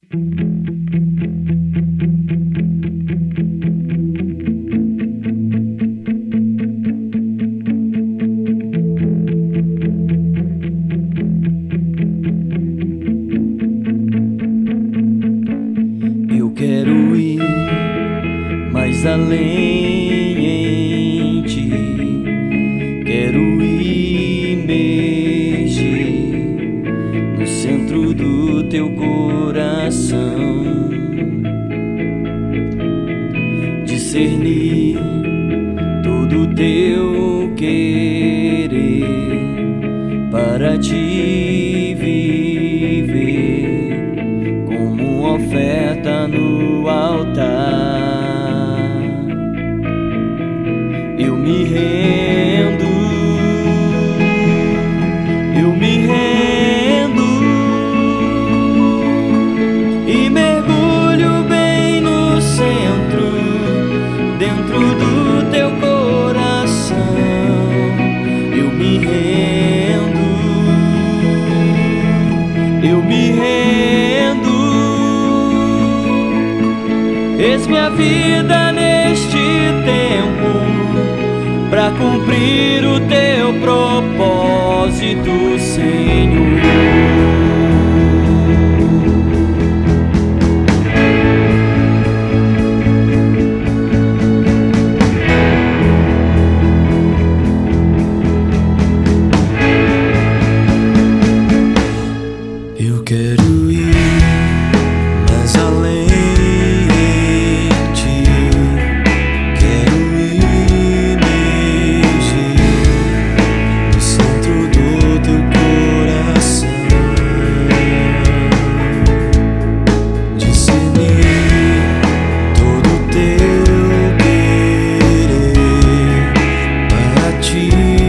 Eu quero ir mais além em ti, quero imergir no centro do teu coração, discernir todo o teu querer para te viver como uma oferta no altar. Eu me rendo, eu me rendo e mergulho bem no centro, dentro do teu coração. Eu me rendo, eu me rendo. Eis minha vida neste tempo, pra cumprir o teu propósito, Senhor. Eu quero ir mais além em ti, quero imergir no centro do teu coração, discernir todo o teu querer para te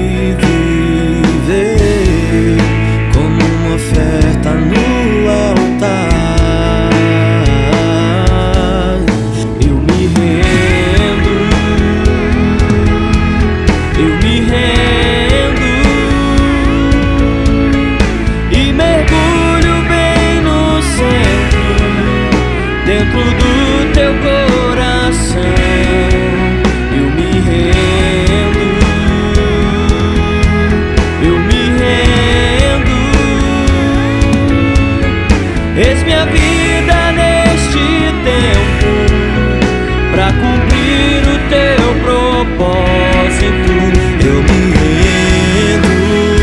viver como uma oferta no altar. Eu me rendo, eu me rendo e mergulho bem no centro, dentro do teu coração. Eu me rendo, eu me rendo. Eis minha vida neste tempo, pra cumprir o teu propósito. Eu me rendo,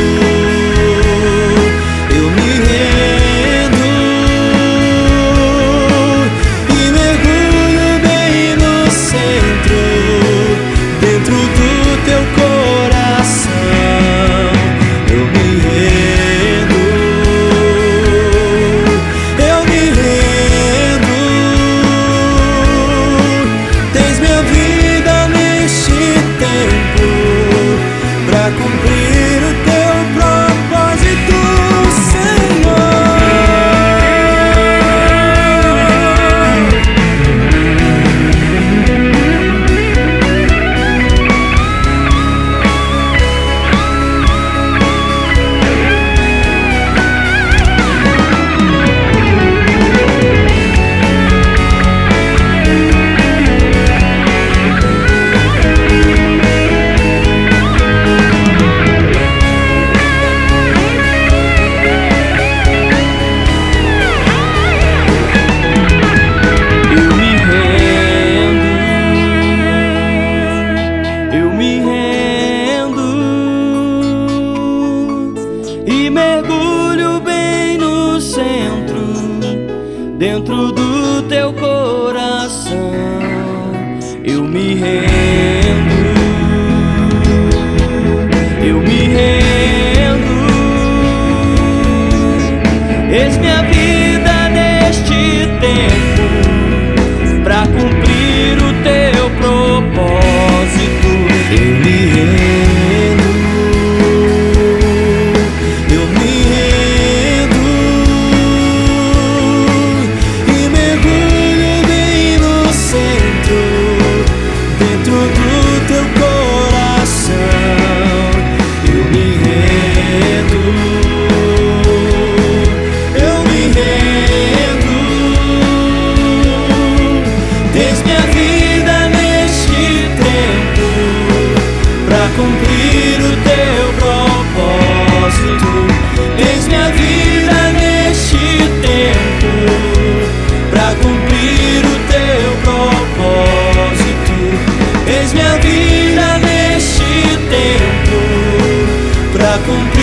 eu me rendo e mergulho bem no centro, dentro do teu coração. Eu me rendo, eu me rendo. Tens minha vida neste tempo, pra cumprir o teu propósito, Senhor. Eu me rendo e mergulho bem no centro, dentro do teu coração. Eu me rendo, eu me rendo. Eis minha vida neste tempo, pra cumprir o teu propósito. Eu me rendo, eu me rendo e mergulho bem no centro, dentro do teu completo.